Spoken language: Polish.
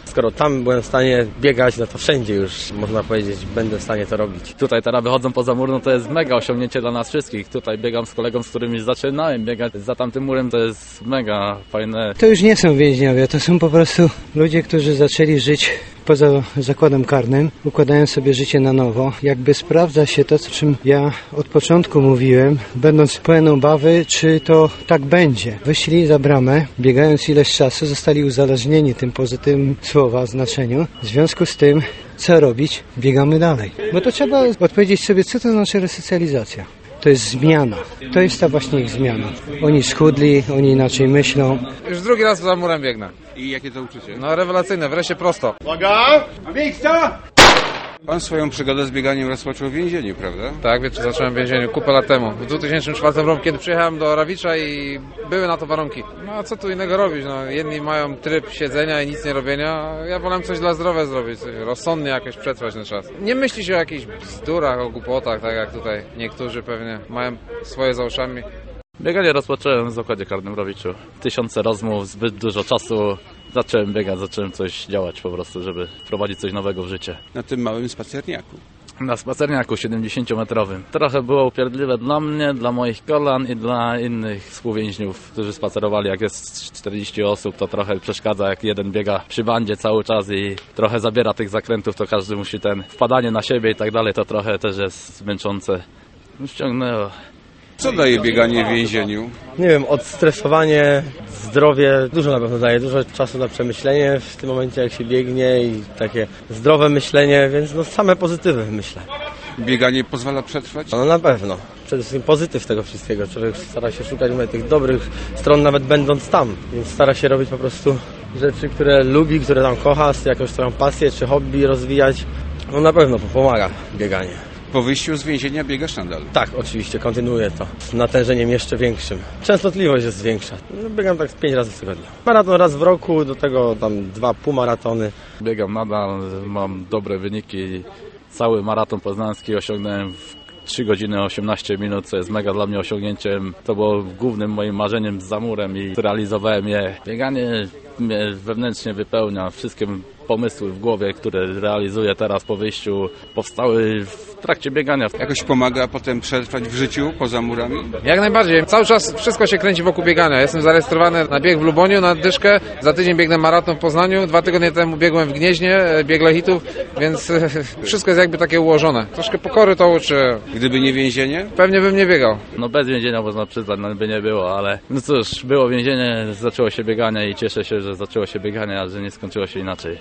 Skoro tam byłem w stanie biegać, no to wszędzie już, można powiedzieć, będę w stanie to robić. Tutaj teraz wychodzą poza mur, no to jest mega osiągnięcie dla nas wszystkich. Tutaj biegam z kolegą, z którymi zaczynałem biegać za tamtym murem, to jest mega fajne. To już nie są więźniowie, to są po prostu ludzie, którzy zaczęli żyć poza zakładem karnym, układają sobie życie na nowo. Jakby sprawdza się to, o czym ja od początku mówiłem, będąc pełen obawy, czy to tak będzie. Wyszli za bramę, biegając ileś czasu, zostali uzależnieni tym pozytywnym słowa znaczeniu. W związku z tym, co robić? Biegamy dalej. Bo to trzeba odpowiedzieć sobie, co to znaczy resocjalizacja. To jest zmiana. To jest ta właśnie ich zmiana. Oni schudli, oni inaczej myślą. Już drugi raz za murem biegnę. I jakie to uczucie? No rewelacyjne, wreszcie prosto. Uwaga! Miejsca! Pan swoją przygodę z bieganiem rozpoczął w więzieniu, prawda? Tak, wiecie, zacząłem w więzieniu kupę lat temu. W 2004 roku, kiedy przyjechałem do Rawicza i były na to warunki. No a co tu innego robić? No, jedni mają tryb siedzenia i nic nie robienia. Ja wolałem coś dla zdrowia zrobić, coś rozsądnie jakoś przetrwać ten czas. Nie myśli się o jakichś bzdurach, o głupotach, tak jak tutaj niektórzy pewnie mają swoje za uszami. Bieganie rozpocząłem w zakładzie karnym w Rawiczu. Tysiące rozmów, zbyt dużo czasu. Zacząłem biegać, zacząłem coś działać po prostu, żeby wprowadzić coś nowego w życie. Na tym małym spacerniaku. Na spacerniaku 70-metrowym. Trochę było upierdliwe dla mnie, dla moich kolan i dla innych współwięźniów, którzy spacerowali. Jak jest 40 osób, to trochę przeszkadza, jak jeden biega przy bandzie cały czas i trochę zabiera tych zakrętów, to każdy musi wpadanie na siebie i tak dalej, to trochę też jest męczące. Ściągnęło. Co daje bieganie w więzieniu? Nie wiem, odstresowanie, zdrowie, dużo na pewno daje, dużo czasu na przemyślenie w tym momencie, jak się biegnie i takie zdrowe myślenie, więc no same pozytywy myślę. Bieganie pozwala przetrwać? No na pewno. Przede wszystkim pozytyw tego wszystkiego. Człowiek stara się szukać tych dobrych stron, nawet będąc tam. Więc stara się robić po prostu rzeczy, które lubi, które tam kocha, jakąś swoją pasję czy hobby rozwijać. No na pewno pomaga bieganie. Po wyjściu z więzienia biegasz nadal? Tak, oczywiście, kontynuuję to z natężeniem jeszcze większym. Częstotliwość jest większa. No, biegam tak 5 razy w tygodniu. Maraton raz w roku, do tego tam 2 półmaratony. Biegam nadal, mam dobre wyniki. Cały maraton poznański osiągnąłem w 3 godziny 18 minut, co jest mega dla mnie osiągnięciem. To było głównym moim marzeniem za murem i zrealizowałem je. Bieganie mnie wewnętrznie wypełnia. Wszystkie pomysły w głowie, które realizuję teraz po wyjściu, powstały w trakcie biegania. Jakoś pomaga potem przetrwać w życiu poza murami? Jak najbardziej. Cały czas wszystko się kręci wokół biegania. Jestem zarejestrowany na bieg w Luboniu, na dyszkę. Za tydzień biegnę maraton w Poznaniu. 2 tygodnie temu biegłem w Gnieźnie, bieg Lechitów, więc wszystko jest jakby takie ułożone. Troszkę pokory to uczy. Gdyby nie więzienie? Pewnie bym nie biegał. No bez więzienia można przyznać, no by nie było, ale no cóż, było więzienie, zaczęło się bieganie i cieszę się, że zaczęło się bieganie, a że nie skończyło się inaczej.